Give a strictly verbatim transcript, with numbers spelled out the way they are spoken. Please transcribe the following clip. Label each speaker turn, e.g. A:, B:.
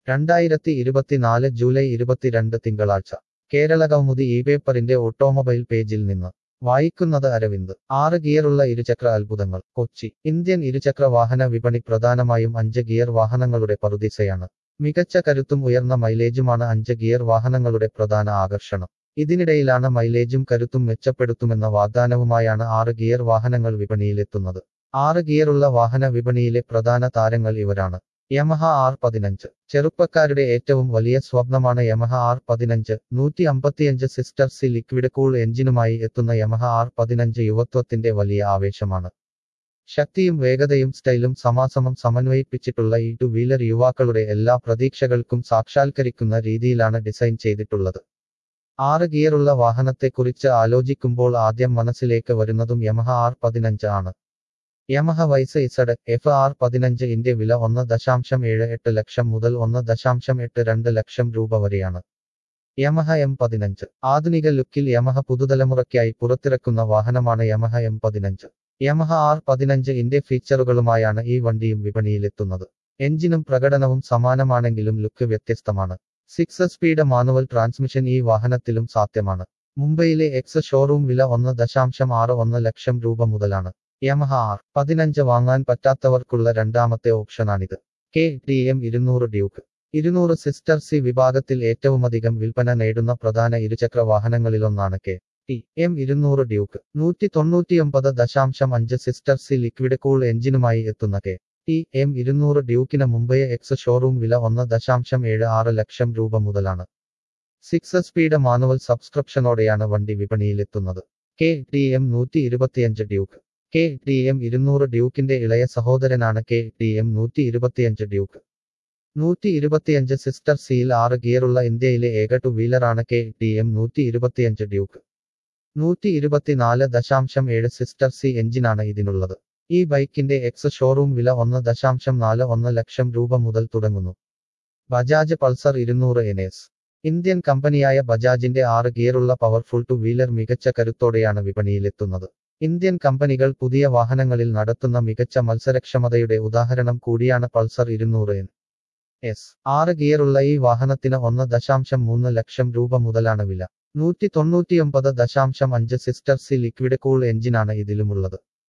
A: രണ്ടായിരത്തി ഇരുപത്തിനാല് ജൂലൈ ഇരുപത്തിരണ്ട് തിങ്കളാഴ്ച കേരളകൗമുദി ഈ പേപ്പറിന്റെ ഓട്ടോമൊബൈൽ പേജിൽ നിന്ന് വായിക്കുന്നത് അരവിന്ദ്. ആറ് ഗിയറുള്ള ഇരുചക്ര അത്ഭുതങ്ങൾ. കൊച്ചി. ഇന്ത്യൻ ഇരുചക്ര വാഹന വിപണി പ്രധാനമായും അഞ്ച് ഗിയർ വാഹനങ്ങളുടെ പറുദീസയാണ്. മികച്ച കരുത്തും ഉയർന്ന മൈലേജുമാണ് അഞ്ച് ഗിയർ വാഹനങ്ങളുടെ പ്രധാന ആകർഷണം. ഇതിനിടയിലാണ് മൈലേജും കരുത്തും മെച്ചപ്പെടുത്തുമെന്ന വാഗ്ദാനവുമായാണ് ആറ് ഗിയർ വാഹനങ്ങൾ വിപണിയിലെത്തുന്നത്. ആറ് ഗിയറുള്ള വാഹന വിപണിയിലെ പ്രധാന താരങ്ങൾ ഇവരാണ്. യമഹ ആർ പതിനഞ്ച്. ചെറുപ്പക്കാരുടെ ഏറ്റവും വലിയ സ്വപ്നമാണ് യമഹ ആർ പതിനഞ്ച്. നൂറ്റി അമ്പത്തിയഞ്ച് സിസ്റ്റർ സി ലിക്വിഡ് കൂൾ എഞ്ചിനുമായി എത്തുന്ന യമഹ ആർ പതിനഞ്ച് യുവത്വത്തിന്റെ വലിയ ആവേശമാണ്. ശക്തിയും വേഗതയും സ്റ്റൈലും സമാസമം സമന്വയിപ്പിച്ചിട്ടുള്ള ഈ ടു വീലർ യുവാക്കളുടെ എല്ലാ പ്രതീക്ഷകൾക്കും സാക്ഷാത്കരിക്കുന്ന രീതിയിലാണ് ഡിസൈൻ ചെയ്തിട്ടുള്ളത്. ആറ് ഗിയറുള്ള വാഹനത്തെക്കുറിച്ച് ആലോചിക്കുമ്പോൾ ആദ്യം മനസ്സിലേക്ക് വരുന്നതും യമഹ ആർ പതിനഞ്ച് ആണ്. Yamaha Y Z F R പതിനഞ്ച് ഇന്റെ വില ഒന്ന് ദശാംശം ഏഴ് എട്ട് ലക്ഷം മുതൽ ഒന്ന് ദശാംശം എട്ട് രണ്ട് ലക്ഷം രൂപ വരെയാണ്. യമഹ എം പതിനഞ്ച്. ആധുനിക ലുക്കിൽ യമഹ പുതുതലമുറയ്ക്കായി പുറത്തിറക്കുന്ന വാഹനമാണ് യമഹ എം പതിനഞ്ച്. യമഹ ആർ പതിനഞ്ച് ഇന്റെ ഫീച്ചറുകളുമായാണ് ഈ വണ്ടിയും വിപണിയിലെത്തുന്നത്. എഞ്ചിനും പ്രകടനവും സമാനമാണെങ്കിലും ലുക്ക് വ്യത്യസ്തമാണ്. സിക്സ് സ്പീഡ് മാനുവൽ ട്രാൻസ്മിഷൻ ഈ വാഹനത്തിലും സാധ്യമാണ്. മുംബൈയിലെ എക്സ് ഷോറൂം വില ഒന്ന് ദശാംശം ആറ് ഒന്ന് ലക്ഷം രൂപ മുതലാണ്. യമഹ ആർ പതിനഞ്ച് വാങ്ങാൻ പറ്റാത്തവർക്കുള്ള രണ്ടാമത്തെ ഓപ്ഷനാണിത്. കെ ടി എം ഇരുന്നൂറ് ഡ്യൂക്ക്. ഇരുന്നൂറ് സിസ്റ്റർ സി വിഭാഗത്തിൽ ഏറ്റവുമധികം വിൽപ്പന നേടുന്ന പ്രധാന ഇരുചക്ര വാഹനങ്ങളിലൊന്നാണ് കെ ടി എം ഇരുന്നൂറ് ഡ്യൂക്ക്. നൂറ്റി തൊണ്ണൂറ്റിയൊമ്പത് ദശാംശം അഞ്ച് സിസ്റ്റർ സി ലിക്വിഡ് കൂൾ എഞ്ചിനുമായി എത്തുന്ന കെ ടി എം ഇരുന്നൂറ് ഡ്യൂക്കിന് മുംബൈ എക്സ് ഷോറൂം വില ഒന്ന് ദശാംശം ഏഴ് ആറ് ലക്ഷം രൂപ മുതലാണ്. സിക്സ് സ്പീഡ് മാനുവൽ സബ്സ്ക്രിപ്ഷനോടെയാണ് വണ്ടി വിപണിയിലെത്തുന്നത്. കെ ടി എം നൂറ്റി ഇരുപത്തിയഞ്ച് ഡ്യൂക്ക്. കെ ടി എം ഇരുന്നൂറ് ഡ്യൂക്കിന്റെ ഇളയ സഹോദരനാണ് കെ ടി എം നൂറ്റി ഇരുപത്തിയഞ്ച് ഡ്യൂക്ക്. നൂറ്റി ഇരുപത്തിയഞ്ച് സിസ്റ്റർ സിയിൽ ആറ് ഗിയറുള്ള ഇന്ത്യയിലെ ഏക ടു വീലറാണ് കെ ടി എം നൂറ്റി ഇരുപത്തിയഞ്ച് ഡ്യൂക്ക്. നൂറ്റി ഇരുപത്തിനാല് ദശാംശം ഏഴ് സിസ്റ്റർ സി എഞ്ചിനാണ് ഇതിനുള്ളത്. ഈ ബൈക്കിന്റെ എക്സ് ഷോറൂം വില ഒന്ന് ദശാംശം നാല് ഒന്ന് ലക്ഷം രൂപ മുതൽ തുടങ്ങുന്നു. ബജാജ് പൾസർ ഇരുന്നൂറ് എൻ എസ്. ഇന്ത്യൻ കമ്പനിയായ ബജാജിന്റെ ആറ് ഗിയറുള്ള പവർഫുൾ ടു വീലർ മികച്ച കരുത്തോടെയാണ് വിപണിയിലെത്തുന്നത്. ഇന്ത്യൻ കമ്പനികൾ പുതിയ വാഹനങ്ങളിൽ നടത്തുന്ന മികച്ച മത്സരക്ഷമതയുടെ ഉദാഹരണം കൂടിയാണ് പൾസർ ഇരുന്നൂറ് എൻ എസ്. ആറ് ഗിയറുള്ള ഈ വാഹനത്തിന് ഒന്ന് ദശാംശം മൂന്ന് ലക്ഷം രൂപ മുതലാണ് വില. നൂറ്റി തൊണ്ണൂറ്റിയൊമ്പത് ദശാംശം അഞ്ച് സിസ്റ്റർ സി ലിക്വിഡ് കൂൾ എഞ്ചിനാണ് ഇതിലുമുള്ളത്.